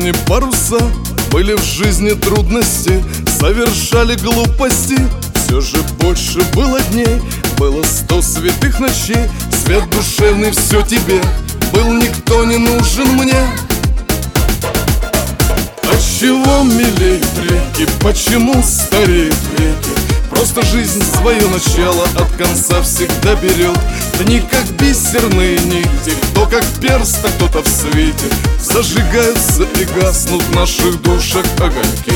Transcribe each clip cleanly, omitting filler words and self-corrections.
жизни паруса, были в жизни трудности, совершали глупости. Все же больше было дней, было 100 святых ночей. Свет душевный все тебе, был никто не нужен мне. Отчего милеют реки, почему стареют веки? Просто жизнь свое начало от конца всегда берет. Дни как бисерные нити, кто как перст, а кто-то в свете. Зажигаются и гаснут в наших душах огоньки.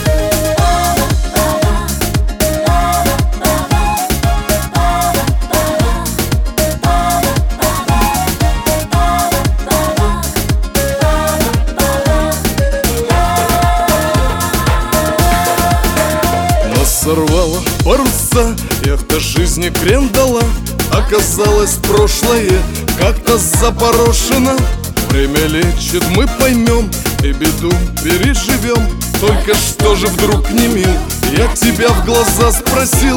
Сорвала паруса, яхта жизни крен дала. Оказалось, прошлое как-то запорошено. Время лечит, мы поймем и беду переживем. Только что же вдруг не мил, я тебя в глаза спросил.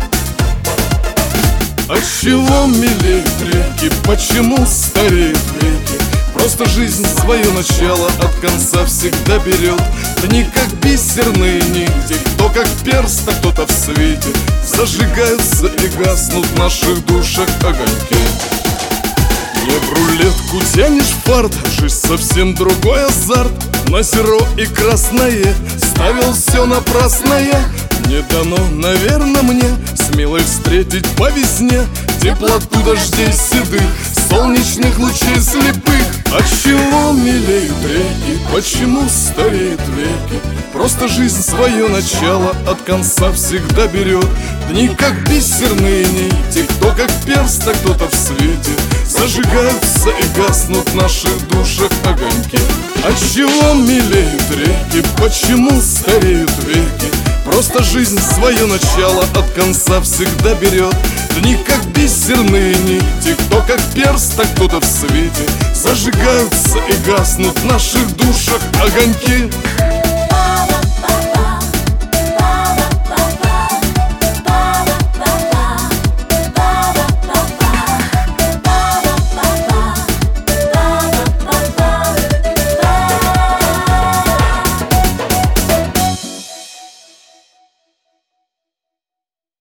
Отчего милеют реки, почему стареют веки? Просто жизнь свое начало от конца всегда берет. Дни как бисерные нити, кто как перст, а кто-то в свете. Зажигаются и гаснут в наших душах огоньки. Не в рулетку тянешь фарт, жизнь совсем другой азарт. На зеро и красное ставил все напрасное. Не дано, наверное, мне с милой встретить по весне теплоту дождей седых, солнечных лучей слепых. Отчего милеют реки, почему стареют веки? Просто жизнь свое начало от конца всегда берет. Дни как бисерные нити, кто как перст, а кто-то в свете. Зажигаются и гаснут в наших душах огоньки. Отчего милеют реки, почему стареют веки? Просто жизнь свое начало от конца всегда берет. Дни как бисерные нити, кто как перст, а кто-то в свете. Зажигаются и гаснут в наших душах огоньки.